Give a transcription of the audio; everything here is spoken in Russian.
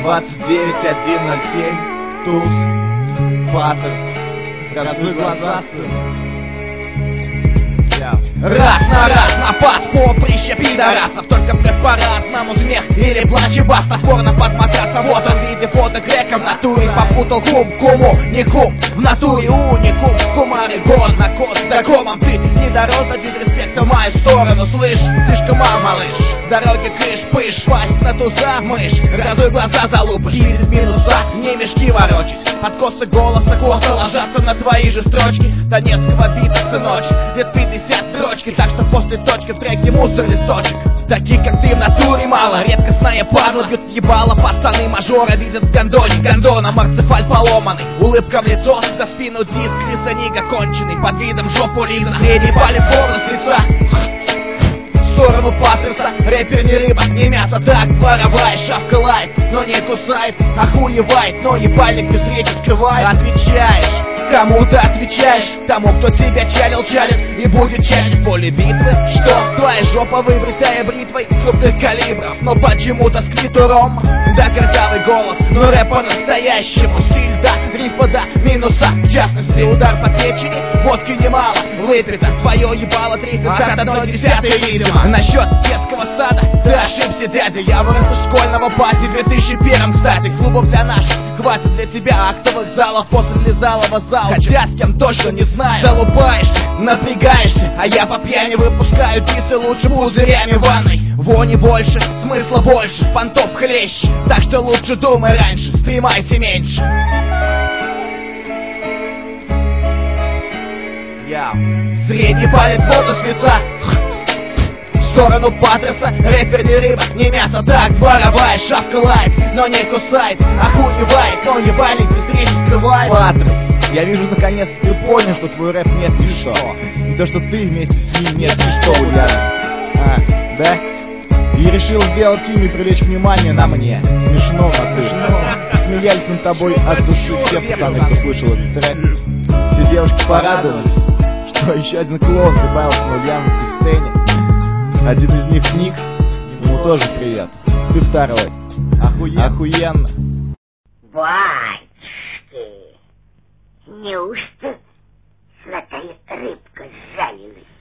29107, Туз, Патерс. Разуй глаза, сын. Раз на пас поприще пидорасов. Только блядь по-разному смех или плач и бас. Напорно под матрасом, вот он в виде фото грека в натуре. Попутал кум, куму, не кум, в натуре уникум. Кумары, гор на кост, да комом ты не дорос, один респект в мою сторону. Слышь, слишком мал, малыш, с дороги крыш-пыш, пасть на туза, мышь. Разуй глаза, залупыш, из минуса, не мешки ворочить. Подкосы голоса, косо ложатся на твои же строчки. Донецкого бита, сыночек, лет 50 строчки. Так что после точки в треке мусор листочек. Таких как ты в натуре мало, редкостная падла. Бьют ебало, пацаны мажора видят в гондоне. Гондона, марципаль поломанный, улыбка в лицо, за спину диск, лисанига конченый. Под видом жопу лиза, средний палец волос с лица. В сторону Патерса, рэпер не рыба, не мясо, так дворовая шапка лает, но не кусает, охуевает, но ебальник без речи скрывает. Отвечаешь, кому-то отвечаешь, тому, кто тебя чалил, чалит и будет чалить в поле битвы. Что? Твоя жопа выбритая бритвой крупных калибров, но почему-то с клитором. Да, картавый голос, но рэп по-настоящему. Стиль, да, рифма, да, минуса, в частности удар по печени, водки немало выпито, твое ебало 31/10, видимо. Насчет детского сада ты ошибся, дядя. Я вырос из школьного пати в 2001, кстати. Клубов для наших хватит для тебя актовых залов после лизалого зала. Хотя с кем точно не знаю. Залупаешься, напрягаешься, а я по пьяни выпускаю дисы лучше пузырями в ванной. Вони больше, смысла больше, понтов хлеще. Так что лучше думай раньше, стремайся меньше. Средний палец волос с лица. В сторону Патерса, рэпер не рыба, не мясо, так дворовая шапка лает, но не кусает, охуевает, но ебальник без речи скрывает. Патерс, я вижу, наконец ты понял, что твой рэп нет ничто. И то, что ты вместе с ним нет ничто, Ульянов. Да? И решил сделать им и привлечь внимание на мне. Смешно, а ты. Смеялись над тобой от души все пацаны, кто слышал этот трек. Все девушки порадовались, что еще один клоун прибавился на ульяновской сцене. Один из них Никс, ему тоже привет. Ты второй. Охуенно. Батюшки, неужто золотая рыбка сжалилась?